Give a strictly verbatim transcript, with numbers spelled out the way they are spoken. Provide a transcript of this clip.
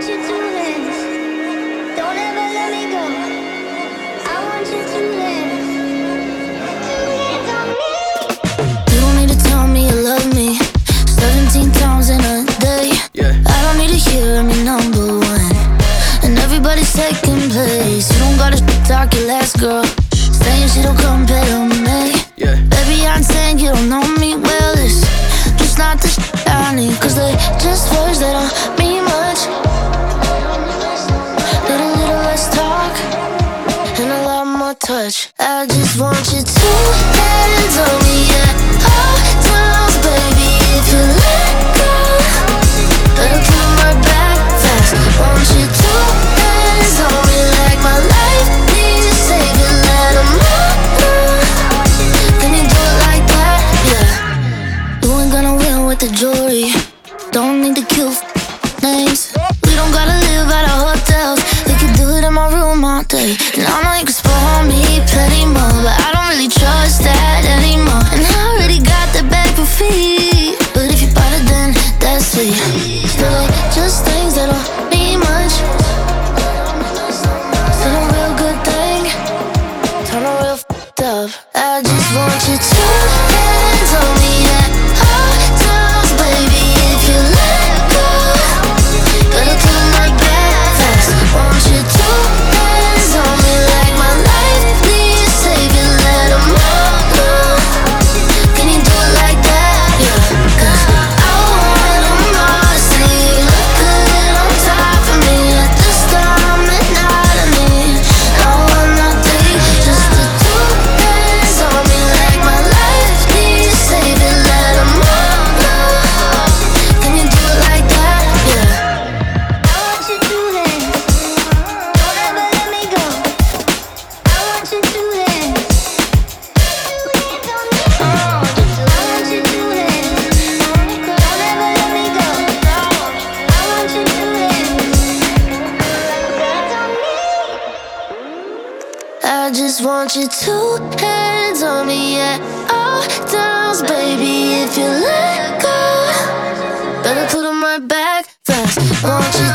you to dance. Don't ever let me go. I want you to dance. Two hands on me. You don't need to tell me you love me seventeen times in a day. Yeah. I don't need to hear I'm your number one and everybody's taking place. You don't gotta talk your last girl, saying she don't compare to me. Yeah. Baby, I'm saying you don't know me well. It's just not the shit I need, cause they just words that don't mean much. Need a little less talk and a lot more touch. I just want you to hands on me, yeah. All times, baby, if you let go, better come right back fast. Want you to hands on me like my life needs saving. Let 'em know. Can you do it like that? Yeah. You ain't gonna win with the jewelry. Don't need to kill names. We don't gotta live at a hotels. We can do it in my room all day. And I know you can spoil me plenty more, but I don't really trust that anymore. And I already got the bag for free, but if you bought it, then that's sweet. Still like just things that don't mean much. Still a real good thing, turn a real f***ed up. I just want you to hands on me, yeah. All times, baby, if you let go, better come right back fast. Want you to hands on me like my life needs saving. Let 'em know. Can you do it like that? Yeah. Cause I want 'em all to see you look good on top of me at this time at night. I need no one, nothing, just the two hands on me like my life needs saving. Let 'em know. Can you do it like that? Yeah. I want you to dance. Don't ever let me go. I want you to dance. Two hands on me. I want you to dance. Don't ever let me go. I want you to dance. Hands on me. I just want you two hands on me, yeah. All times, baby, if you let go, better put 'em right back fast. Want you